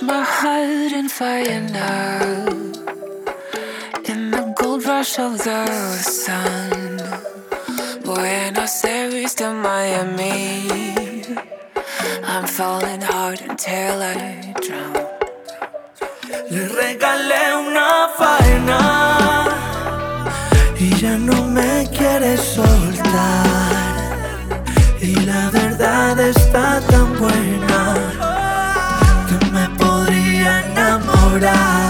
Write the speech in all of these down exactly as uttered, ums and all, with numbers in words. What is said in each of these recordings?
left my heart in fire now, in the gold rush of the sun. Buenos Aires to Miami, I'm falling hard until I drown. Le regalé una faena y ya no me quiere soltar. Y la verdad está tan buena que me podría enamorar.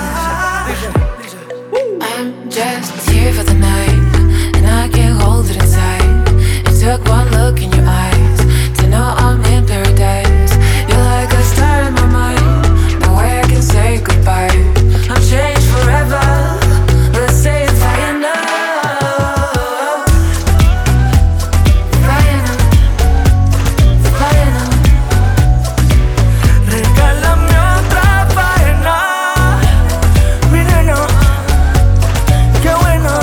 I'm just here for the night, and I can't hold it inside. It took one look in your eyes to know I'm in paradise. You're like a star in my mind, no way I can say goodbye. I'm changed forever, let's say it's fire now. Fire now, fire now. Regálame otra faena, mi nena. Qué bueno.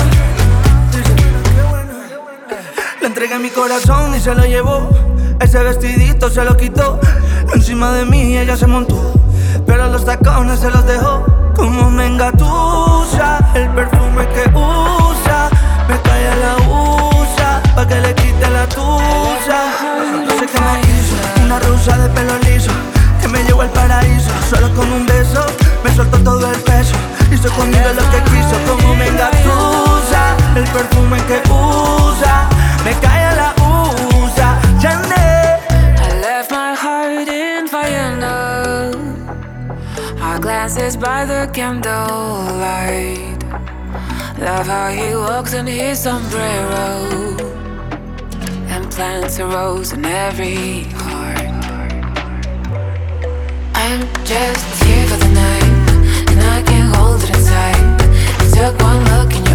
Le entregué mi corazón y se lo llevó. Ese vestidito se lo quitó. Encima de mí ella se montó, pero los tacones se los dejó. Como me engatusa el perfume que usa, me cae a la usa pa' que le quite la tusa. No sé qué me hizo, una rusa de pelo liso que me llevó al paraíso. Solo con un beso me soltó todo el peso. Hizo conmigo lo que quiso. Como me engatusa el perfume que usa, me cae a la usa. Chanel. I left my heart in fire now. Our glances by the candlelight. Love how he walks in his sombrero and plants a rose in every heart. I'm just here for the night, and I can't hold it inside. It took one look in your